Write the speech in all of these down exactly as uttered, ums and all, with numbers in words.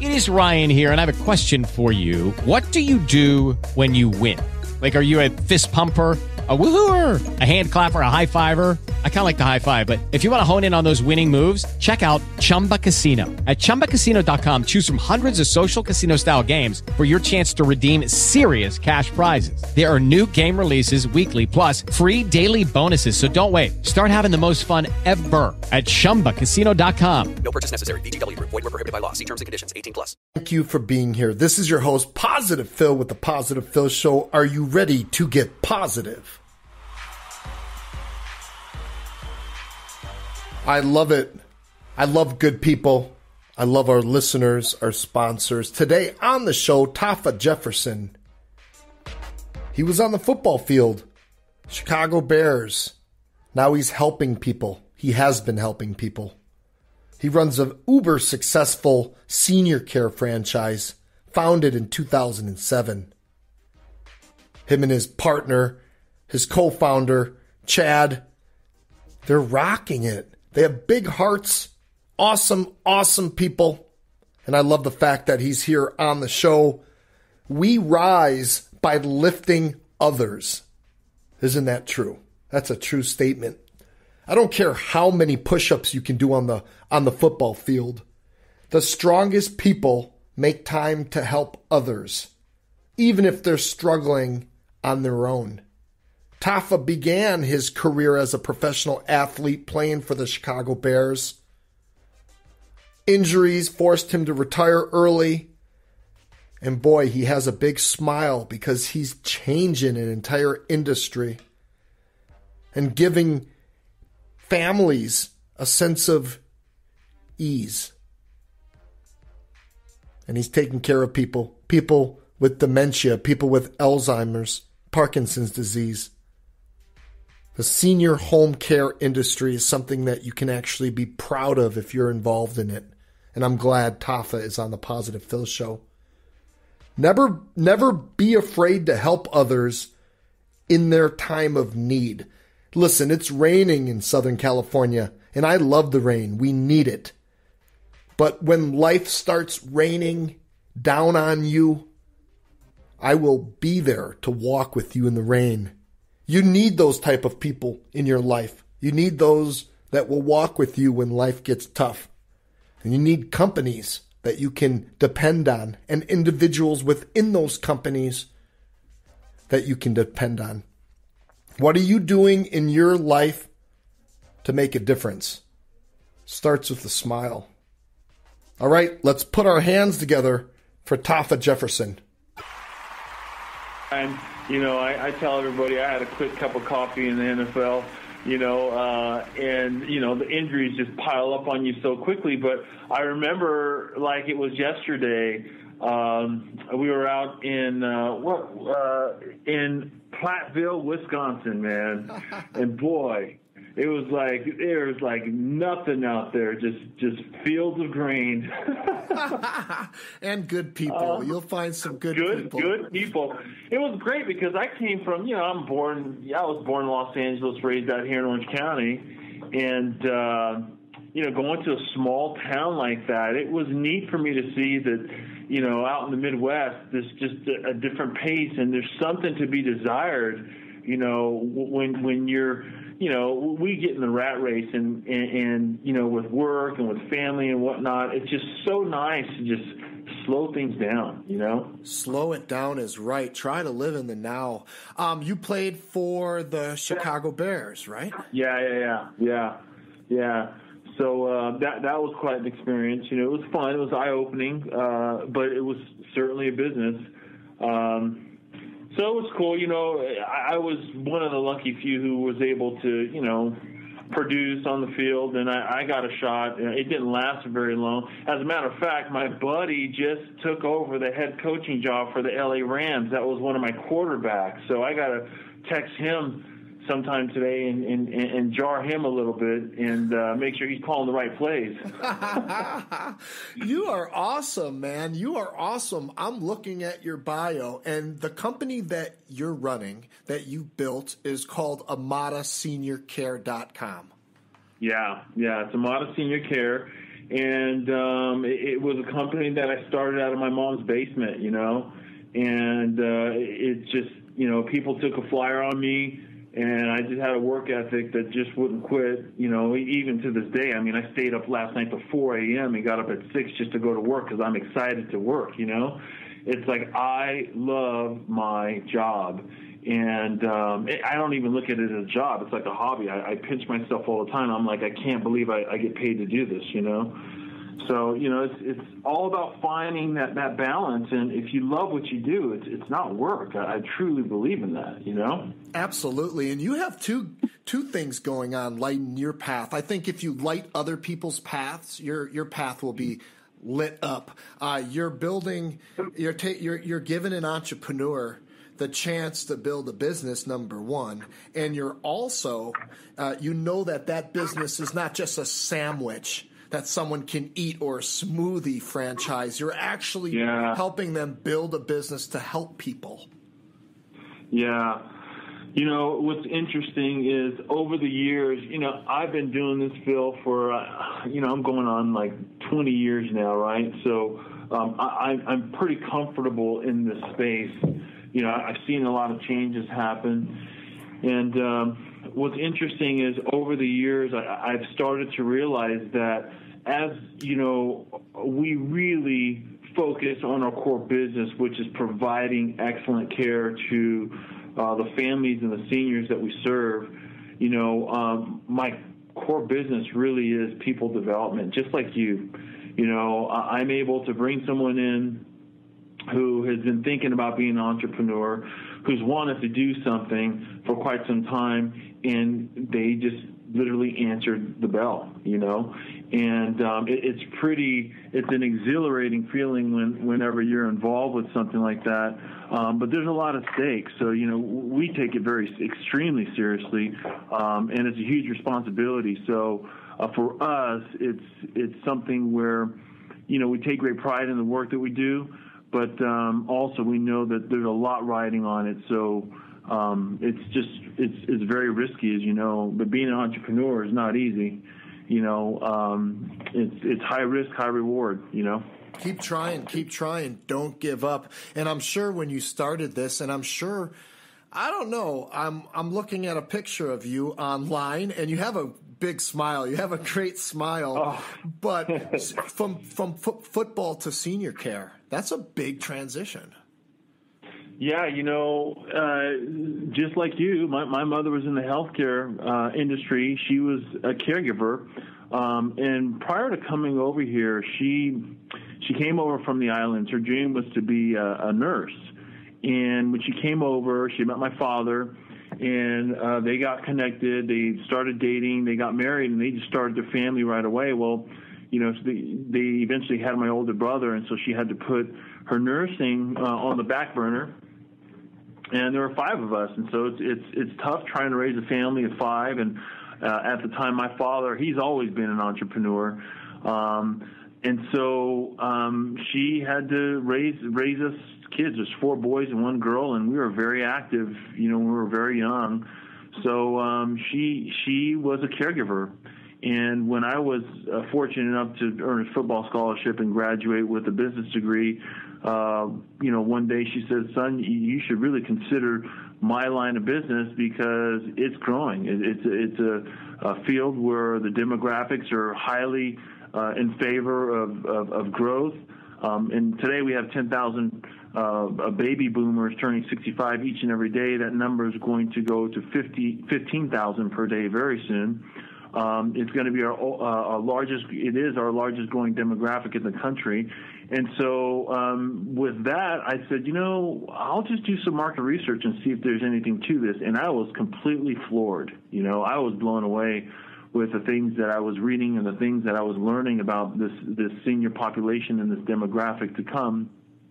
It is Ryan here, and I have a question for you. What do you do when you win? Like, are you a fist pumper, a woohooer, a hand clapper, a high fiver? I kind of like the high five, but if you want to hone in on those winning moves, check out Chumba Casino. At chumba casino dot com, choose from hundreds of social casino style games for your chance to redeem serious cash prizes. There are new game releases weekly, plus free daily bonuses. So don't wait. Start having the most fun ever at chumba casino dot com. No purchase necessary. V G W Group. Void where prohibited by law. See terms and conditions. eighteen plus. Thank you for being here. This is your host, Positive Phil, with the Positive Phil Show. Are you ready to get positive? I love it. I love good people. I love our listeners, our sponsors. Today on the show, Taffa Jefferson. He was on the football field. Chicago Bears. Now he's helping people. He has been helping people. He runs an uber successful senior care franchise founded in two thousand seven. Him and his partner, his co-founder, Chad, they're rocking it. They have big hearts, awesome, awesome people. And I love the fact that he's here on the show. We rise by lifting others. Isn't that true? That's a true statement. I don't care how many push-ups you can do on the on the football field. The strongest people make time to help others, even if they're struggling on their own. Taffa began his career as a professional athlete playing for the Chicago Bears. Injuries forced him to retire early. And boy, he has a big smile because he's changing an entire industry and giving families a sense of ease. And he's taking care of people, people with dementia, people with Alzheimer's, Parkinson's disease. The senior home care industry is something that you can actually be proud of if you're involved in it. And I'm glad Taffa is on the Positive Phil Show. Never, never be afraid to help others in their time of need. Listen, it's raining in Southern California, and I love the rain. We need it. But when life starts raining down on you, I will be there to walk with you in the rain. You need those type of people in your life. You need those that will walk with you when life gets tough. And you need companies that you can depend on and individuals within those companies that you can depend on. What are you doing in your life to make a difference? Starts with a smile. All right, let's put our hands together for Taffa Jefferson. And, you know, I, I tell everybody I had a quick cup of coffee in the N F L, you know, uh, and, you know, the injuries just pile up on you so quickly. But I remember like it was yesterday, um, we were out in, uh, what, uh, in Platteville, Wisconsin, man. And boy, it was like, there was like nothing out there, just, just fields of grain. And good people. Uh, You'll find some good, good people. Good people. It was great because I came from, you know, I'm born, yeah, I was born in Los Angeles, raised out here in Orange County. And, uh, you know, going to a small town like that, it was neat for me to see that, you know, out in the Midwest, there's just a, a different pace and there's something to be desired, you know, when, when you're, you know, we get in the rat race and, and, and, you know, with work and with family and whatnot, it's just so nice to just slow things down, you know? Slow it down is right. Try to live in the now. Um, you played for the Chicago Bears, right? Yeah, yeah, yeah, yeah, yeah. So uh, that that was quite an experience. You know, it was fun. It was eye-opening, uh, but it was certainly a business. Um So it was cool, you know, I, I was one of the lucky few who was able to, you know, produce on the field, and I, I got a shot. It didn't last very long. As a matter of fact, my buddy just took over the head coaching job for the L A Rams. That was one of my quarterbacks. So I got to text him sometime today and, and, and jar him a little bit and uh, make sure he's calling the right plays. You are awesome, man. You are awesome. I'm looking at your bio, and the company that you're running, that you built, is called Amada Senior Care dot com. Yeah, yeah, it's Amada Senior Care. And um, it, it was a company that I started out of my mom's basement, you know, and uh, it just, you know, people took a flyer on me, and I just had a work ethic that just wouldn't quit, you know, even to this day. I mean, I stayed up last night till four a.m. and got up at six just to go to work because I'm excited to work, you know. It's like I love my job. And um, I don't even look at it as a job. It's like a hobby. I, I pinch myself all the time. I'm like, I can't believe I, I get paid to do this, you know? So, you know, it's it's all about finding that, that balance. And if you love what you do, it's it's not work. I, I truly believe in that, you know? Absolutely. And you have two two things going on lighting your path. I think if you light other people's paths, your your path will be lit up. Uh, you're building, you're, ta- you're, you're giving an entrepreneur the chance to build a business, number one, and you're also, uh, you know that that business is not just a sandwich that someone can eat or a smoothie franchise. You're actually yeah. helping them build a business to help people. Yeah. You know, what's interesting is over the years, you know, I've been doing this, Phil, for, uh, you know, I'm going on like twenty years now, right? So um, I, I'm pretty comfortable in this space. You know, I've seen a lot of changes happen. And um, what's interesting is over the years, I, I've started to realize that as, you know, we really focus on our core business, which is providing excellent care to uh, the families and the seniors that we serve, you know, um, my core business really is people development, just like you. You know, I'm able to bring someone in who has been thinking about being an entrepreneur, who's wanted to do something for quite some time, and they just literally answered the bell, you know. And um, it, it's pretty, it's an exhilarating feeling when, whenever you're involved with something like that. Um, but there's a lot of stakes. So, you know, we take it very extremely seriously, um, and it's a huge responsibility. So uh, for us, it's it's something where, you know, we take great pride in the work that we do, but um, also we know that there's a lot riding on it. So um, it's just, it's it's very risky, as you know, but being an entrepreneur is not easy. You know, um, it's it's high risk, high reward, you know. Keep trying, keep trying. Don't give up. And I'm sure when you started this, and I'm sure, I don't know, I'm I'm looking at a picture of you online, and you have a big smile. You have a great smile. Oh. But from from fo- football to senior care, that's a big transition. Yeah, you know, uh, just like you, my, my mother was in the healthcare uh, industry. She was a caregiver. Um, and prior to coming over here, she she came over from the islands. Her dream was to be a, a nurse. And when she came over, she met my father, and uh, they got connected. They started dating. They got married, and they just started their family right away. Well, you know, so they, they eventually had my older brother, and so she had to put her nursing uh, on the back burner. And there were five of us, and so it's it's it's tough trying to raise a family of five. And uh, at the time, my father, he's always been an entrepreneur, um, and so um, she had to raise raise us kids. There's four boys and one girl, and we were very active, you know, when we were very young. So um, she she was a caregiver. And when I was uh, fortunate enough to earn a football scholarship and graduate with a business degree, uh, you know, one day she said, son, you should really consider my line of business because it's growing. It, it's it's a, a field where the demographics are highly uh, in favor of, of, of growth. Um, and today we have ten thousand uh, baby boomers turning sixty-five each and every day. That number is going to go to fifty, fifteen thousand per day very soon. Um, it's going to be our, uh, our largest, it is our largest growing demographic in the country. And so um, with that, I said, you know, I'll just do some market research and see if there's anything to this. And I was completely floored. You know, I was blown away with the things that I was reading and the things that I was learning about this, this senior population and this demographic to come.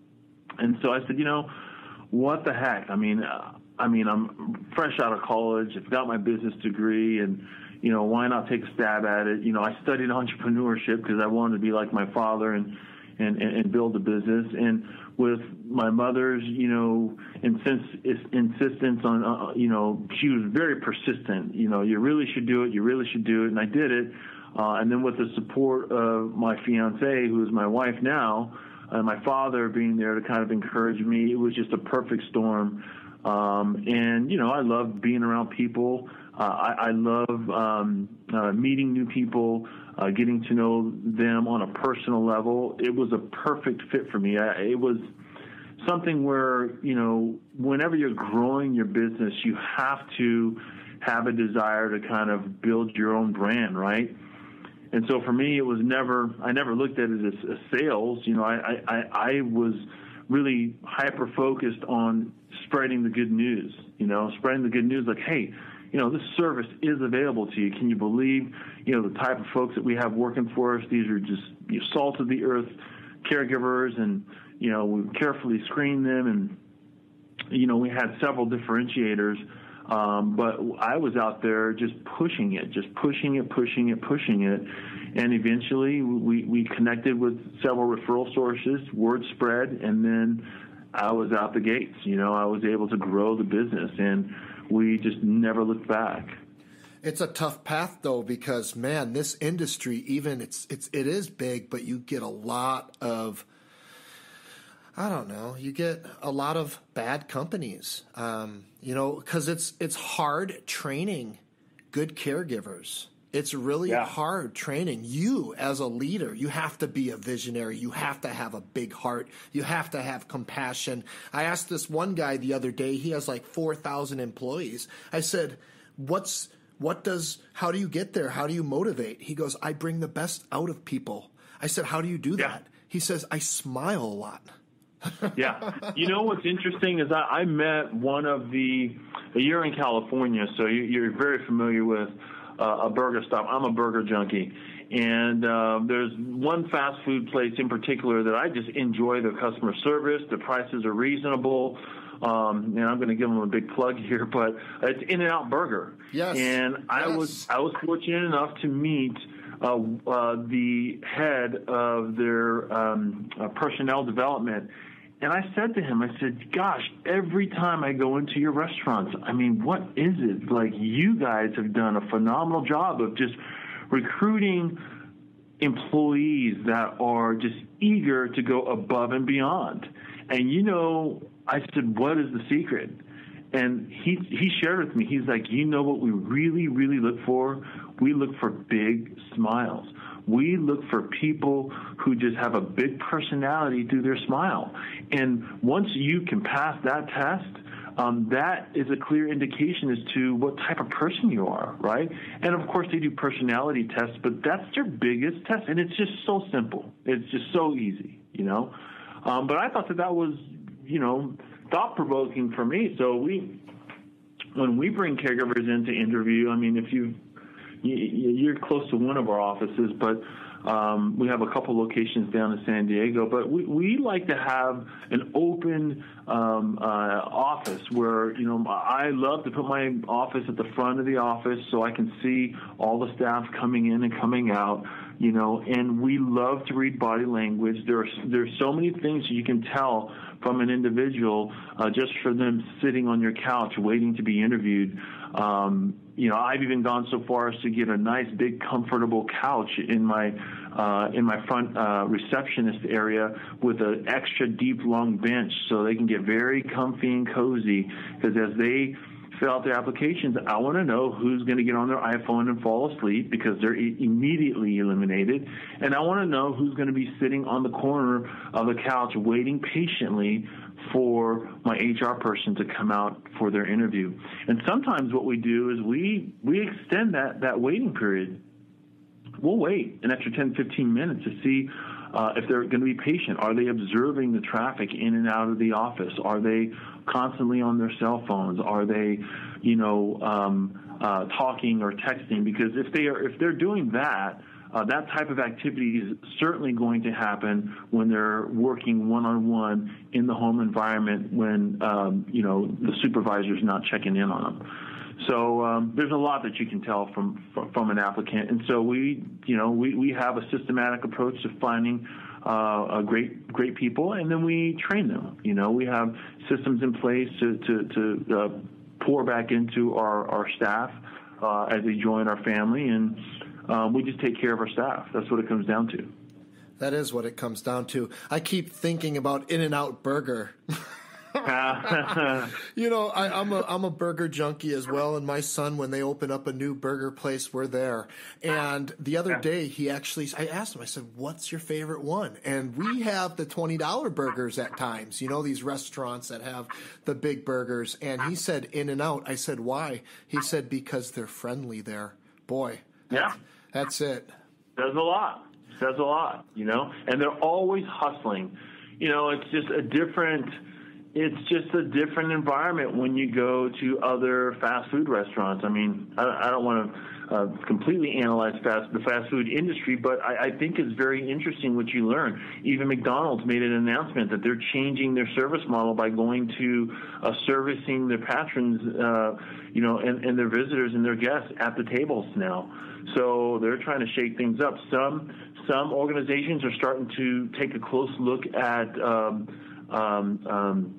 And so I said, you know, what the heck? I mean, uh, I mean, I'm fresh out of college. I've got my business degree, and you know, why not take a stab at it? You know, I studied entrepreneurship because I wanted to be like my father and, and, and build a business. And with my mother's, you know, insist, insistence on, uh, you know, she was very persistent. You know, you really should do it. You really should do it. And I did it. Uh, and then with the support of my fiance, who is my wife now, and my father being there to kind of encourage me, it was just a perfect storm. Um, and, you know, I love being around people. Uh, I, I love um, uh, meeting new people, uh, getting to know them on a personal level. It was a perfect fit for me. I, it was something where, you know, whenever you're growing your business, you have to have a desire to kind of build your own brand, right? And so for me, it was never, I never looked at it as, as sales. You know, I, I, I was really hyper-focused on spreading the good news, you know, spreading the good news like, hey, you know, this service is available to you. Can you believe, you know, the type of folks that we have working for us? These are just, you know, salt of the earth caregivers, and, you know, we carefully screen them, and, you know, we had several differentiators. Um, but I was out there just pushing it, just pushing it, pushing it, pushing it. And eventually we, we connected with several referral sources, word spread, and then I was out the gates. You know, I was able to grow the business, and we just never looked back. It's a tough path, though, because, man, this industry, even it's it's it is big, but you get a lot of, I don't know, you get a lot of bad companies, um, you know, because it's it's hard training good caregivers. It's really yeah. hard training. You, as a leader, you have to be a visionary. You have to have a big heart. You have to have compassion. I asked this one guy the other day, he has like four thousand employees. I said, what's what does, how do you get there? How do you motivate? He goes, I bring the best out of people. I said, how do you do yeah. that? He says, I smile a lot. Yeah. You know what's interesting is I, I met one of the, you're in California, so you, you're very familiar with uh, a burger stop. I'm a burger junkie. And uh, there's one fast food place in particular that I just enjoy their customer service. The prices are reasonable. Um, and I'm going to give them a big plug here, but it's In-N-Out Burger. Yes. And I yes. was I was fortunate enough to meet uh, uh, the head of their um, uh, personnel development. And I said to him, I said, gosh, every time I go into your restaurants, I mean, what is it? Like, you guys have done a phenomenal job of just recruiting employees that are just eager to go above and beyond. And, you know, I said, what is the secret? And he he shared with me, he's like, you know what we really, really look for? We look for big smiles. We look for people who just have a big personality through their smile. And once you can pass that test, um, that is a clear indication as to what type of person you are, right? And, of course, they do personality tests, but that's their biggest test. And it's just so simple. It's just so easy, you know. Um, but I thought that that was, you know, thought-provoking for me. So we, when we bring caregivers in to interview, I mean, if you, you're close to one of our offices, but um, we have a couple locations down in San Diego. But we, we like to have an open um, uh, office where, you know, I love to put my office at the front of the office so I can see all the staff coming in and coming out. You know, and we love to read body language. There's there's so many things you can tell from an individual uh, just for them sitting on your couch waiting to be interviewed. Um, you know, I've even gone so far as to get a nice, big, comfortable couch in my uh, in my front uh, receptionist area with an extra deep, long bench so they can get very comfy and cozy. Because as they fill out their applications, I want to know who's going to get on their iPhone and fall asleep because they're e- immediately eliminated. And I want to know who's going to be sitting on the corner of the couch waiting patiently for my H R person to come out for their interview. And sometimes what we do is we, we extend that, that waiting period. We'll wait an extra ten, fifteen minutes to see Uh, if they're going to be patient. Are they observing the traffic in and out of the office? Are they constantly on their cell phones? Are they, you know, um, uh, talking or texting? Because if they are, if they're doing that, uh, that type of activity is certainly going to happen when they're working one-on-one in the home environment when, um, you know, the supervisor's not checking in on them. So um, there's a lot that you can tell from, from from an applicant, and so we, you know, we, we have a systematic approach to finding uh, a great great people, and then we train them. You know, we have systems in place to to, to uh, pour back into our our staff uh, as they join our family, and um, we just take care of our staff. That's what it comes down to. That is what it comes down to. I keep thinking about In-N-Out Burger. You know, I, I'm a I'm a burger junkie as well, and my son, when they open up a new burger place, we're there. And the other day, he actually, I asked him, I said, "What's your favorite one?" And we have the twenty dollar burgers at times. You know, these restaurants that have the big burgers. And he said In-N-Out. I said, "Why?" He said, "Because they're friendly there." Boy, Yeah, that's it. says a lot. Says a lot. You know, and they're always hustling. You know, it's just a different. It's just a different environment when you go to other fast food restaurants. I mean, I, I don't want to uh, completely analyze fast, the fast food industry, but I, I think it's very interesting what you learn. Even McDonald's made an announcement that they're changing their service model by going to uh, servicing their patrons, uh, you know, and, and their visitors and their guests at the tables now. So they're trying to shake things up. Some some organizations are starting to take a close look at um, um, um,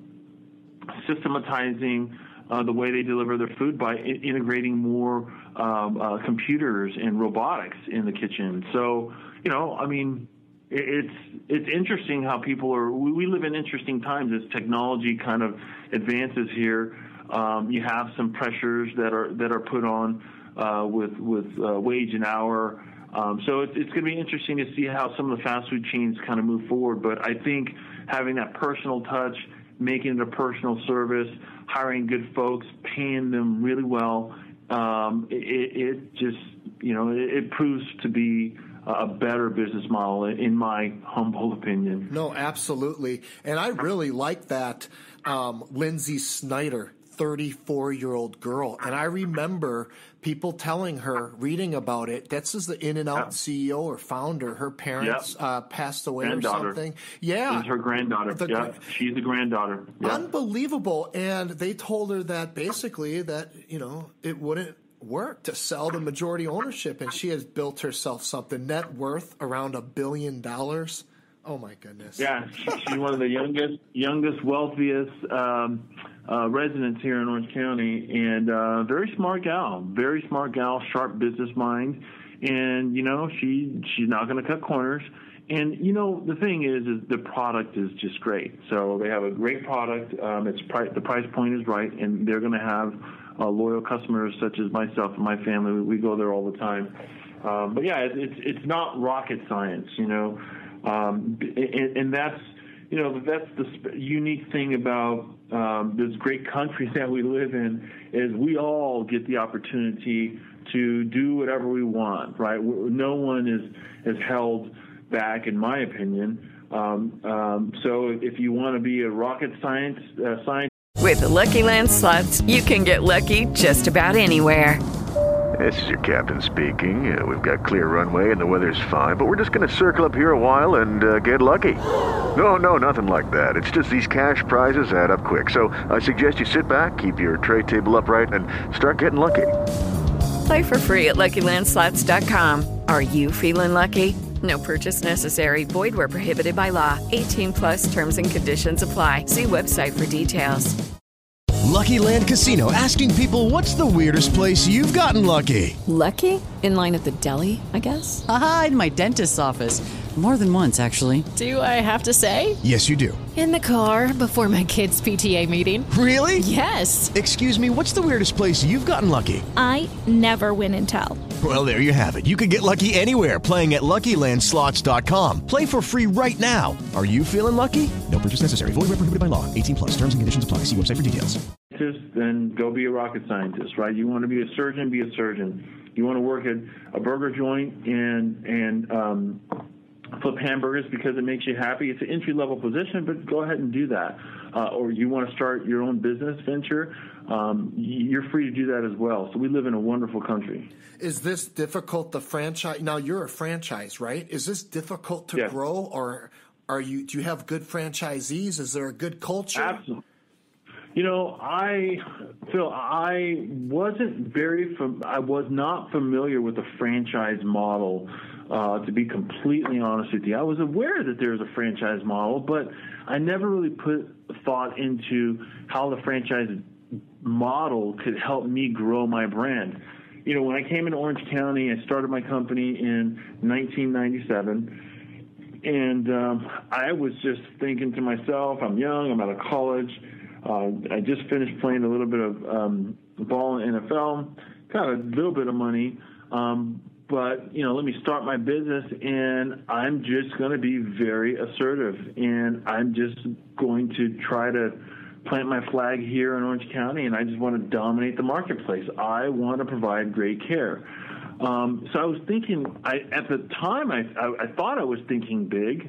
systematizing uh, the way they deliver their food by I- integrating more um, uh, computers and robotics in the kitchen. So, you know, I mean, it, it's it's interesting how people are. We, we live in interesting times as technology kind of advances here. Um, you have some pressures that are that are put on uh, with with uh, wage and hour. Um, so it's, it's going to be interesting to see how some of the fast food chains kind of move forward. But I think having that personal touch, making it a personal service, hiring good folks, paying them really well, um, it, it just, you know, it, it proves to be a better business model, in my humble opinion. No, absolutely. And I really like that um, Lindsay Snyder, thirty-four-year-old girl. And I remember people telling her, reading about it, this is the In-N-Out yeah. C E O or founder. Her parents yep. uh, passed away or something. Yeah. This is her granddaughter. The, yeah, she's the granddaughter. Yeah. Unbelievable. And they told her that basically that, you know, it wouldn't work to sell the majority ownership. And she has built herself something, net worth around a billion dollars. Oh, my goodness. Yeah, she, she's one of the youngest, youngest, wealthiest um, uh, residents here in Orange County, and uh, very smart gal, very smart gal, sharp business mind, and, you know, she she's not going to cut corners. And, you know, the thing is, is the product is just great. So they have a great product. Um, it's pri- the price point is right, and they're going to have uh, loyal customers such as myself and my family. We, we go there all the time. Um, but, yeah, it, it's it's not rocket science, you know. Um, and, and that's, you know, that's the unique thing about um, this great country that we live in is we all get the opportunity to do whatever we want, right? No one is, is held back, in my opinion. Um, um, so if you want to be a rocket science uh, scientist. With the Lucky Land Slots, you can get lucky just about anywhere. This is your captain speaking. Uh, we've got clear runway and the weather's fine, but we're just going to circle up here a while and uh, get lucky. No, no, nothing like that. It's just these cash prizes add up quick. So I suggest you sit back, keep your tray table upright, and start getting lucky. Play for free at Lucky Land Slots dot com. Are you feeling lucky? No purchase necessary. Void where prohibited by law. eighteen plus terms and conditions apply. See website for details. Lucky Land Casino, asking people, what's the weirdest place you've gotten lucky? Lucky? In line at the deli, I guess? Aha, in my dentist's office. More than once, actually. Do I have to say? Yes, you do. In the car before my kids' P T A meeting. Really? Yes. Excuse me, what's the weirdest place you've gotten lucky? I never win and tell. Well, there you have it. You can get lucky anywhere, playing at Lucky Land Slots dot com. Play for free right now. Are you feeling lucky? No purchase necessary. Void where prohibited by law. eighteen plus. Terms and conditions apply. See website for details. Then go be a rocket scientist, right? You want to be a surgeon, be a surgeon. You want to work at a burger joint and and um, flip hamburgers because it makes you happy. It's an entry-level position, but go ahead and do that. Uh, or you want to start your own business venture, um, you're free to do that as well. So we live in a wonderful country. Is this difficult to franchise? Now, you're a franchise, right? Is this difficult to yes. grow, or are you? Do you have good franchisees? Is there a good culture? Absolutely. You know, I, Phil, I wasn't very, fam- I was not familiar with the franchise model, uh, to be completely honest with you. I was aware that there's a franchise model, but I never really put thought into how the franchise model could help me grow my brand. you know, when I came into Orange County, I started my company in nineteen ninety-seven, and um, I was just thinking to myself, I'm young, I'm out of college, uh, I just finished playing a little bit of um, ball in the N F L, got a little bit of money, um, but, you know, let me start my business, and I'm just going to be very assertive, and I'm just going to try to plant my flag here in Orange County, and I just want to dominate the marketplace. I want to provide great care. Um, so I was thinking, I, at the time, I, I, I thought I was thinking big,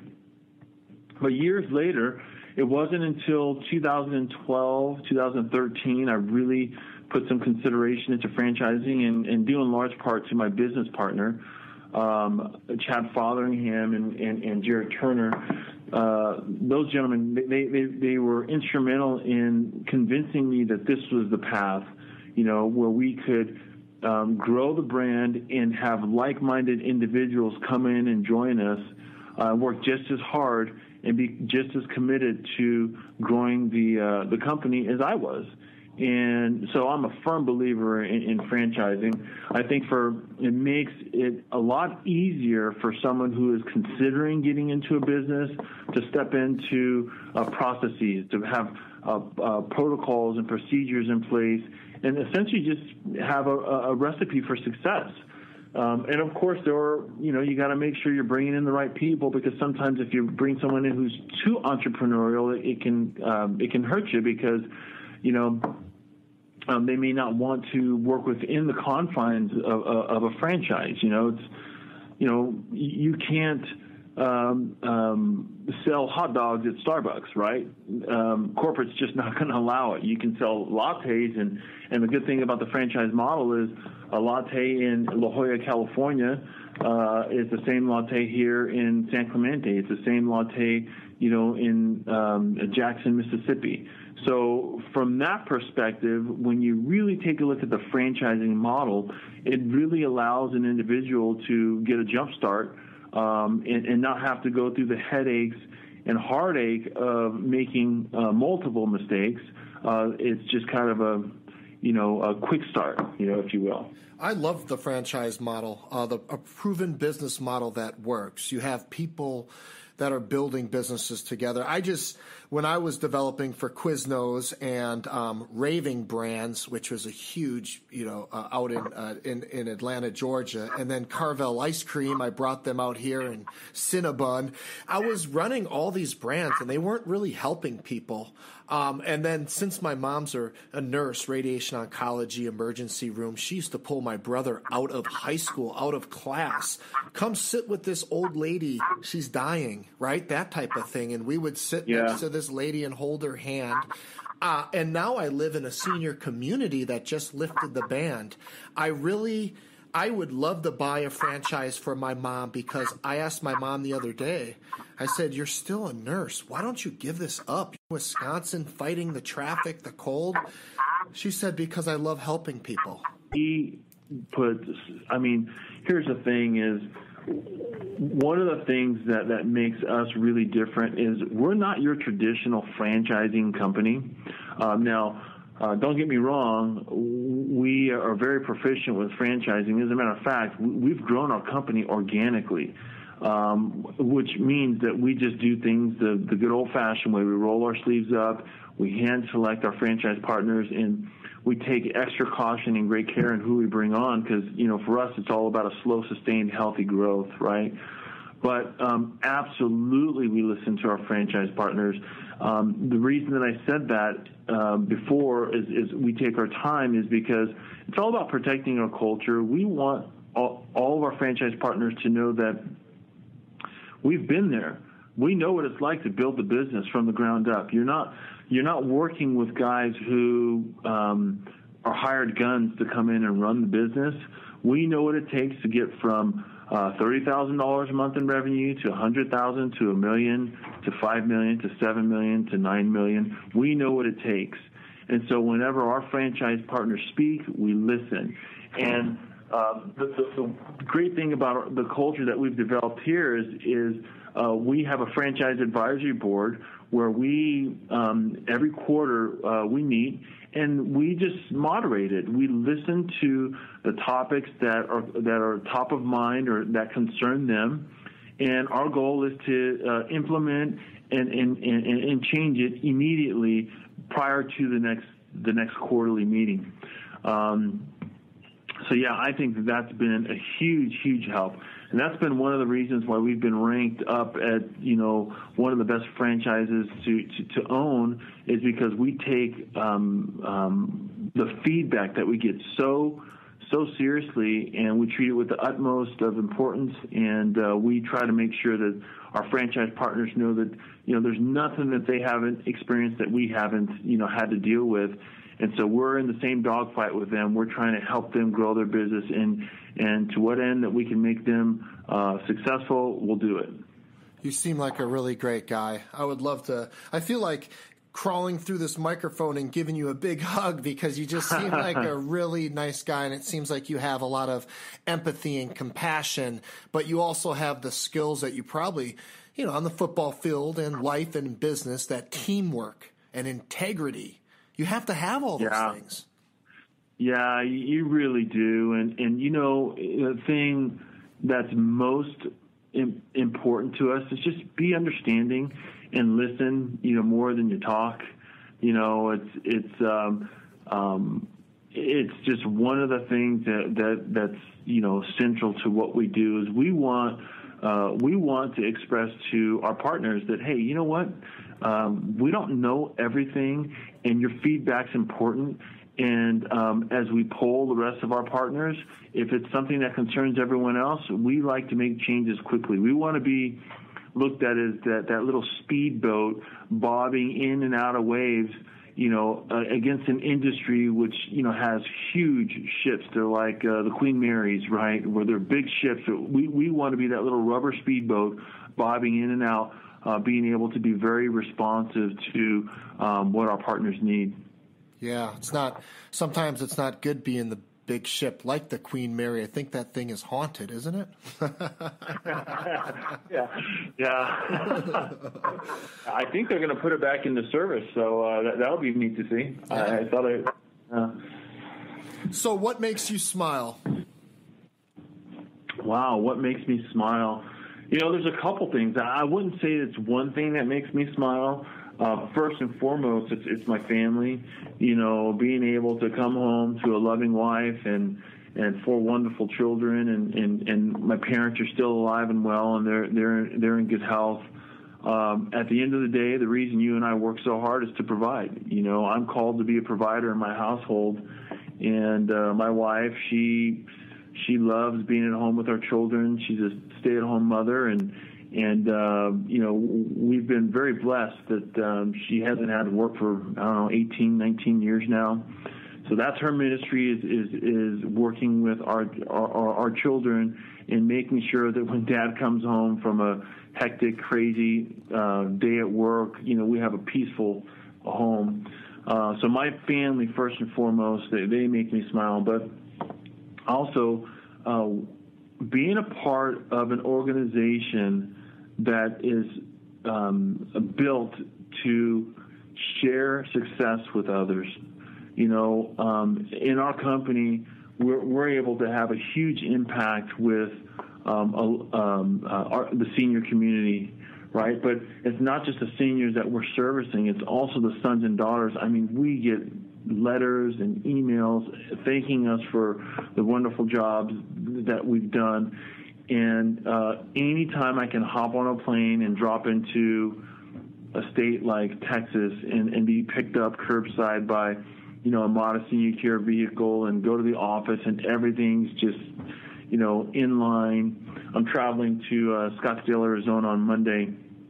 but years later, it wasn't until two thousand twelve, two thousand thirteen, I really put some consideration into franchising, and, and due in large part to my business partner, um, Chad Fotheringham and, and, and Jared Turner. Uh, those gentlemen, they, they, they were instrumental in convincing me that this was the path, you know, where we could um, grow the brand and have like-minded individuals come in and join us, uh, work just as hard and be just as committed to growing the uh, the company as I was. And so I'm a firm believer in, in franchising. I think for it makes it a lot easier for someone who is considering getting into a business to step into uh, processes, to have uh, uh, protocols and procedures in place, and essentially just have a, a recipe for success. Um, and of course, there are, you know, you got to make sure you're bringing in the right people, because sometimes if you bring someone in who's too entrepreneurial, it, it can um, it can hurt you, because, you know, um, they may not want to work within the confines of, of a franchise. You know, it's, you know, you can't um, um, sell hot dogs at Starbucks, right? Um, corporate's just not going to allow it. You can sell lattes, and, and the good thing about the franchise model is a latte in La Jolla, California, uh, is the same latte here in San Clemente. It's the same latte, you know, in um, Jackson, Mississippi. So from that perspective, when you really take a look at the franchising model, it really allows an individual to get a jump start um, and, and not have to go through the headaches and heartache of making uh, multiple mistakes. Uh, it's just kind of a, you know, a quick start, you know, if you will. I love the franchise model, uh, the a proven business model that works. You have people that are building businesses together. I just, when I was developing for Quiznos and um, Raving Brands, which was a huge, you know, uh, out in, uh, in in Atlanta, Georgia, and then Carvel Ice Cream, I brought them out here, and Cinnabon. I was running all these brands, and they weren't really helping people. Um, and then since my mom's a, a nurse, radiation oncology, emergency room, she used to pull my brother out of high school, out of class. Come sit with this old lady. She's dying, right? That type of thing. And we would sit yeah. next to this lady and hold her hand. Uh, and now I live in a senior community that just lifted the band. I really... I would love to buy a franchise for my mom, because I asked my mom the other day, I said, you're still a nurse. Why don't you give this up? You're in Wisconsin, fighting the traffic, the cold. She said, because I love helping people. He put, I mean, here's the thing is, one of the things that, that makes us really different is we're not your traditional franchising company. Um, now, Uh, don't get me wrong, we are very proficient with franchising. As a matter of fact, we've grown our company organically, um, which means that we just do things the, the good old-fashioned way. We roll our sleeves up, we hand-select our franchise partners, and we take extra caution and great care in who we bring on, because, you know, for us it's all about a slow, sustained, healthy growth, right? But um, absolutely we listen to our franchise partners. Um, the reason that I said that uh, before is, is we take our time is because it's all about protecting our culture. We want all, all of our franchise partners to know that we've been there. We know what it's like to build the business from the ground up. You're not you're not working with guys who um, are hired guns to come in and run the business. We know what it takes to get from Uh, thirty thousand dollars a month in revenue to one hundred thousand dollars to a million to five million dollars to seven million dollars to nine million dollars. We know what it takes. And so whenever our franchise partners speak, we listen. And uh, the, the, the great thing about the culture that we've developed here is, is uh, we have a franchise advisory board where we um, every quarter uh, we meet and we just moderate it. We listen to the topics that are that are top of mind or that concern them, and our goal is to uh, implement and, and, and, and change it immediately prior to the next the next quarterly meeting. Um, so yeah, I think that that's been a huge, huge help. And that's been one of the reasons why we've been ranked up at, you know, one of the best franchises to, to, to own, is because we take um, um, the feedback that we get so so seriously, and we treat it with the utmost of importance, and uh, we try to make sure that our franchise partners know that, you know, there's nothing that they haven't experienced that we haven't, you know, had to deal with. And so we're in the same dogfight with them. We're trying to help them grow their business, and and to what end that we can make them uh, successful, we'll do it. You seem like a really great guy. I would love to. I feel like crawling through this microphone and giving you a big hug, because you just seem like a really nice guy, and it seems like you have a lot of empathy and compassion, but you also have the skills that you probably, you know, on the football field and life and business, that teamwork and integrity. You have to have all those yeah. things. Yeah, you really do. And, and you know, the thing that's most im- important to us is just be understanding and listen, you know, more than you talk. You know, it's, it's, um, um, it's just one of the things that, that, that's, you know, central to what we do is we want, uh, we want to express to our partners that, hey, you know what? Um, we don't know everything, and your feedback's important. And um, as we poll the rest of our partners, if it's something that concerns everyone else, we like to make changes quickly. We want to be looked at as that, that little speedboat bobbing in and out of waves, you know, uh, against an industry which, you know, has huge ships. They're like uh, the Queen Marys, right, where they're big ships. We, we want to be that little rubber speedboat bobbing in and out, uh, being able to be very responsive to um, what our partners need. Yeah, it's not, sometimes it's not good being the big ship like the Queen Mary. I think that thing is haunted, isn't it? yeah, yeah. I think they're going to put it back into service, so uh, that, that'll be neat to see. Yeah. I, I thought I. Uh... So, what makes you smile? Wow, what makes me smile? You know, there's a couple things. I wouldn't say it's one thing that makes me smile. Uh, first and foremost, it's, it's my family. You know, being able to come home to a loving wife and and four wonderful children, and, and, and my parents are still alive and well, and they're they're they're in good health. Um, at the end of the day, the reason you and I work so hard is to provide. You know, I'm called to be a provider in my household, and uh, my wife, she she loves being at home with our children. She's a stay-at-home mother, and. And, uh, you know, we've been very blessed that um, she hasn't had to work for, I don't know, eighteen, nineteen years now. So that's her ministry, is is, is working with our, our our children and making sure that when Dad comes home from a hectic, crazy uh, day at work, you know, we have a peaceful home. Uh, so my family, first and foremost, they, they make me smile. But also uh, being a part of an organization that is um, built to share success with others. You know, um, in our company, we're, we're able to have a huge impact with um, a, um, uh, our, the senior community, right? But it's not just the seniors that we're servicing, it's also the sons and daughters. I mean, we get letters and emails thanking us for the wonderful jobs that we've done. And uh, anytime I can hop on a plane and drop into a state like Texas and, and be picked up curbside by, you know, a modest senior care vehicle and go to the office and everything's just, you know, in line. I'm traveling to uh, Scottsdale, Arizona on Monday.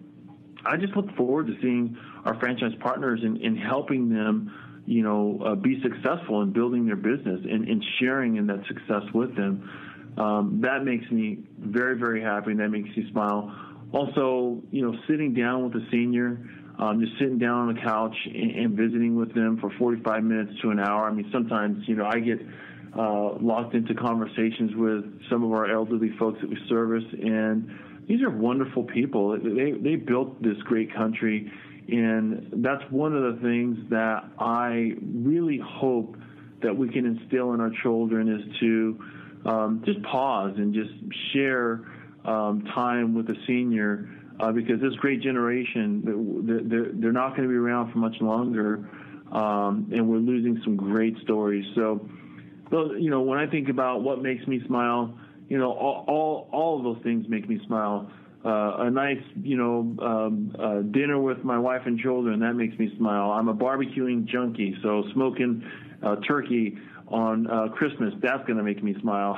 I just look forward to seeing our franchise partners and, and helping them, you know, uh, be successful in building their business and, and sharing in that success with them. Um, that makes me very, very happy, and that makes me smile. Also, you know, sitting down with a senior, um, just sitting down on the couch and, and visiting with them for forty-five minutes to an hour. I mean, sometimes, you know, I get uh, locked into conversations with some of our elderly folks that we service, and these are wonderful people. They they built this great country, And that's one of the things that I really hope that we can instill in our children is to um, just pause and just share um, time with a senior, uh, because this great generation, they're, they're not going to be around for much longer, um, and we're losing some great stories. So, you know, when I think about what makes me smile, you know, all all, all of those things make me smile. Uh, a nice, you know, um, uh, dinner with my wife and children, that makes me smile. I'm a barbecuing junkie, so smoking uh, turkey on uh, Christmas, that's going to make me smile.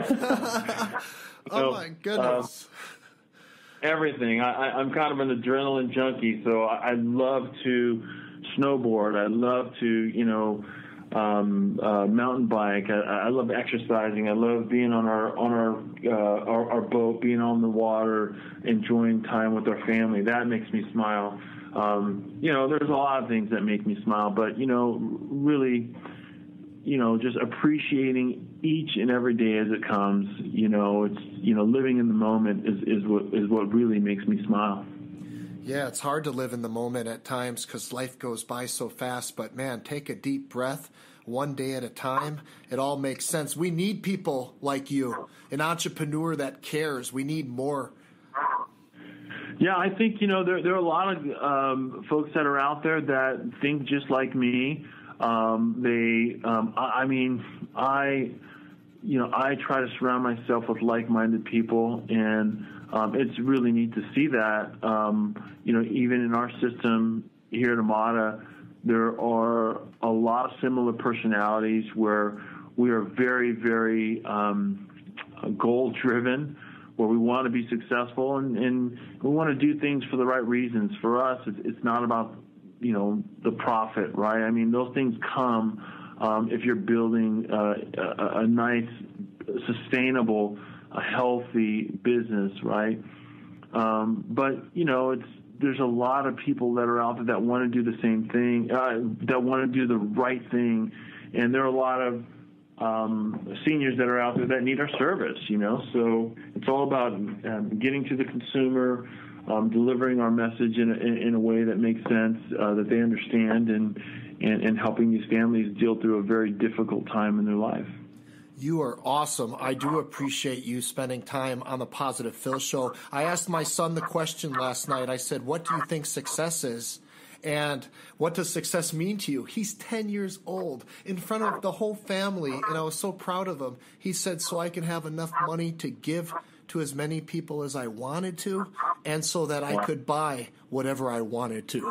Oh, so, my goodness. Uh, everything. I, I, I'm kind of an adrenaline junkie, so I, I love to snowboard. I love to, you know, Um, uh, mountain bike. I, I love exercising. I love being on our on our, uh, our our boat, being on the water, enjoying time with our family. That makes me smile. Um, you know, there's a lot of things that make me smile, but you know, really, you know, just appreciating each and every day as it comes. You know, it's you know, living in the moment is is what is what really makes me smile. Yeah, it's hard to live in the moment at times because life goes by so fast. But, man, take a deep breath one day at a time. It all makes sense. We need people like you, an entrepreneur that cares. We need more. Yeah, I think, you know, there, there are a lot of um, folks that are out there that think just like me. Um, they, um, I, I mean, I, you know, I try to surround myself with like-minded people, and Um, it's really neat to see that. Um, you know, even in our system here at Amada, there are a lot of similar personalities where we are very, very um, goal-driven, where we want to be successful, and, and we want to do things for the right reasons. For us, it's, it's not about, you know, the profit, right? I mean, those things come um, if you're building uh, a, a nice, sustainable, a healthy business, right? Um, but, you know, it's there's a lot of people that are out there that want to do the same thing, uh, that want to do the right thing. And there are a lot of um, seniors that are out there that need our service, you know? So it's all about um, getting to the consumer, um, delivering our message in a, in a way that makes sense, uh, that they understand, and, and, and helping these families deal through a very difficult time in their life. You are awesome. I do appreciate you spending time on the Positive Phil Show. I asked my son the question last night. I said, what do you think success is? And what does success mean to you? He's ten years old in front of the whole family, and I was so proud of him. He said, so I can have enough money to give to as many people as I wanted to, and so that I could buy whatever I wanted to.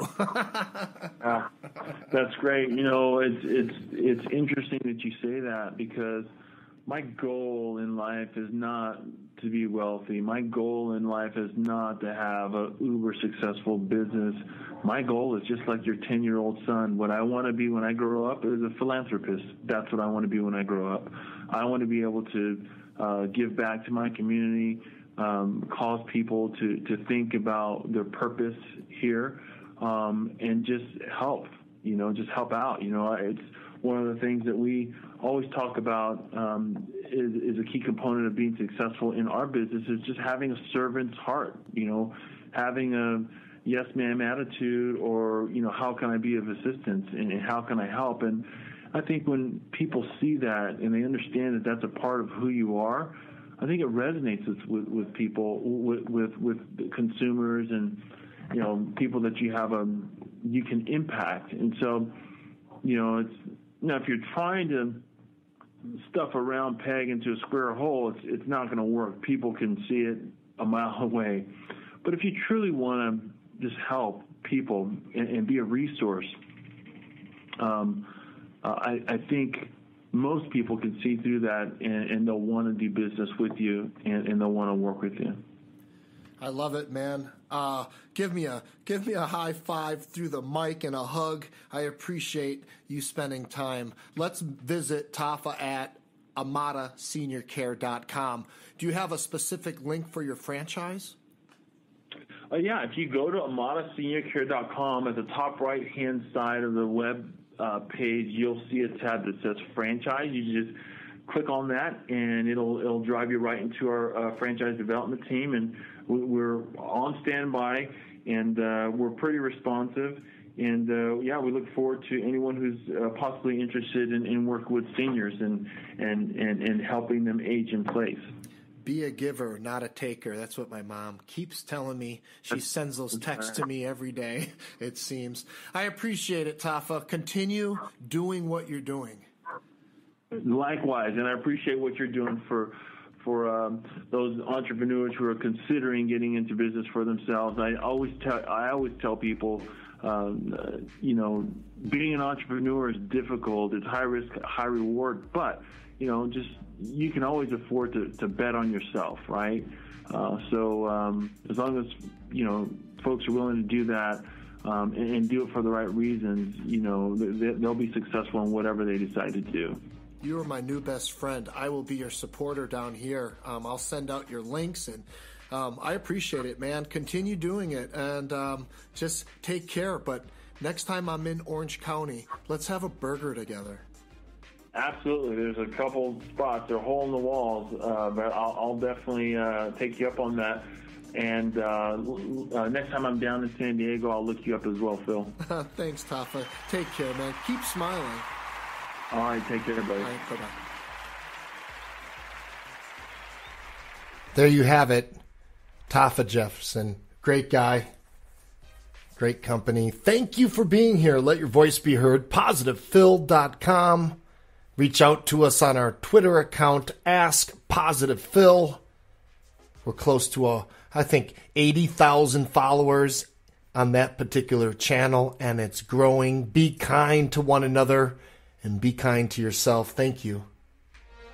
uh, that's great. You know, it's it's it's interesting that you say that, because my goal in life is not to be wealthy. My goal in life is not to have a uber successful business. My goal is just like your ten-year-old son. What I want to be when I grow up is a philanthropist. That's what I want to be when I grow up. I want to be able to uh, give back to my community, um, cause people to, to think about their purpose here, um, and just help, you know, just help out. You know, it's one of the things that we always talk about um, is, is a key component of being successful in our business is just having a servant's heart, you know, having a yes ma'am attitude, or, you know, how can I be of assistance and how can I help? And I think when people see that and they understand that that's a part of who you are, I think it resonates with, with, with people, with, with, with consumers, and, you know, people that you have a, you can impact. And so, you know, it's, now, if you're trying to stuff a round peg into a square hole, it's it's not going to work. People can see it a mile away. But if you truly want to just help people and, and be a resource, um, uh, I, I think most people can see through that, and, and they'll want to do business with you, and, and they'll want to work with you. I love it, man. Uh, give me a give me a high five through the mic and a hug. I appreciate you spending time. Let's visit Tafa at amada senior care dot com. Do you have a specific link for your franchise? Uh, yeah, if you go to amada senior care dot com, at the top right-hand side of the web uh, page, you'll see a tab that says franchise. You just click on that, and it'll it'll drive you right into our uh, franchise development team, and we're on standby. and uh, we're pretty responsive. And, uh, yeah, we look forward to anyone who's uh, possibly interested in, in working with seniors and, and, and, and helping them age in place. Be a giver, not a taker. That's what my mom keeps telling me. She sends those texts to me every day, it seems. I appreciate it, Tafa. Continue doing what you're doing. Likewise, and I appreciate what you're doing for for um, those entrepreneurs who are considering getting into business for themselves. I always tell I always tell people, um, uh, you know, being an entrepreneur is difficult. It's high risk, high reward, but you know, just you can always afford to, to bet on yourself, right? Uh, so um, as long as you know folks are willing to do that um, and, and do it for the right reasons, you know, they, they'll be successful in whatever they decide to do. You are my new best friend. I will be your supporter down here. Um, I'll send out your links, and um, I appreciate it, man. Continue doing it, and um, just take care. But next time I'm in Orange County, let's have a burger together. Absolutely. There's a couple spots. They're hole in the walls, uh, but I'll, I'll definitely uh, take you up on that. And uh, uh, next time I'm down in San Diego, I'll look you up as well, Phil. Thanks, Tafa. Take care, man. Keep smiling. All right, take care, buddy. All right, bye-bye. There you have it. Tafa Jefferson. Great guy. Great company. Thank you for being here. Let your voice be heard. positive phil dot com. Reach out to us on our Twitter account, Ask Positive Phil. We're close to, a, I think, eighty thousand followers on that particular channel, and it's growing. Be kind to one another and be kind to yourself. Thank you.